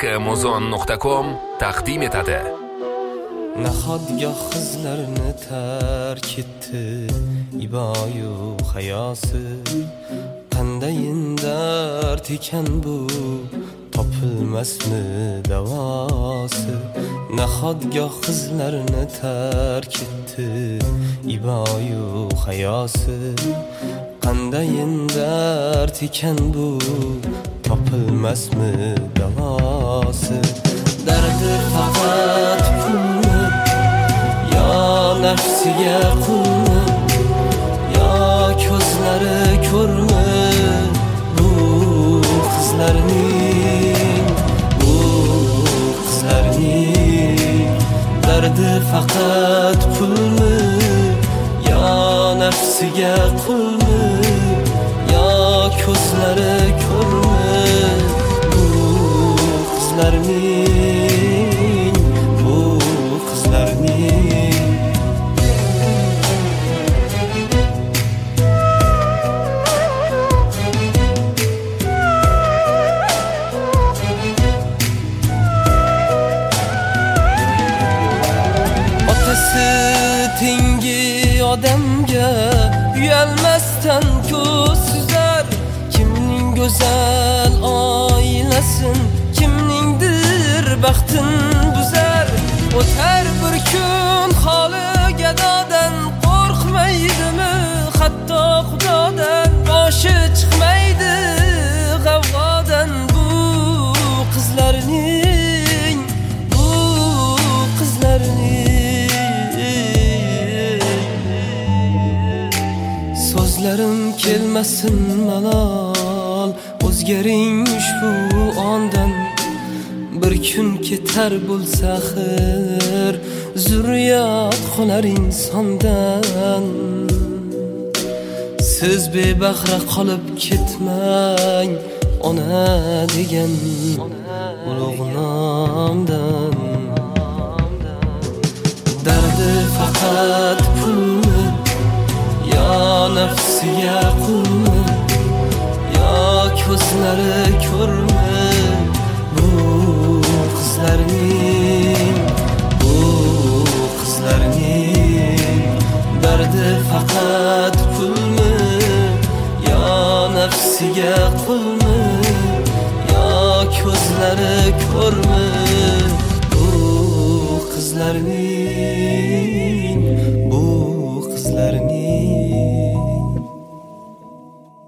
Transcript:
amazon.com taqdim etadi. Nahotga qizlarni tark etdi iboyu hayosi, qandayin dard ekan bu, topilmasmi davosi. Nahotga qizlarni tark etdi iboyu hayosi, qandayin dard ekan bu, topilmasmi davosi. Dardi faqat pulmi, yo nafsiga qulmi, yo ko'zlari ko'rmi bu qizlarning, dardi faqat pulmi, yo nafsiga qulmi, yo ko'zlari ko'rmi bu qizlarning. Tengi odamga uyalmasdan ko'z suzar, kimning go'zal oilasin, kimningdir baxtin buzar. O'tar bir kun holi gadodan, qo'rqmaydimi hatto xudodan, boshi chiqmaydi g'avg'odan bu qizlarning, bu qizlarning. So'zlarim kelmasin malol, o'zgaring ushbu ondan. Bir kun ketar bo'lsa axir, zurriyot qolar insondan. Siz bebahra qolib ketmang, ona degan ulug' nomdan. Dardi faqat pulmi, yo nafsiga qulmi, yo ko'zlari ko'rmi bu qizlarning, bu qizlarning. Dardi faqat pulmi, yo nafsiga qulmi, yo ko'zlari ko'rmi bu qizlarning, bu qizlarning.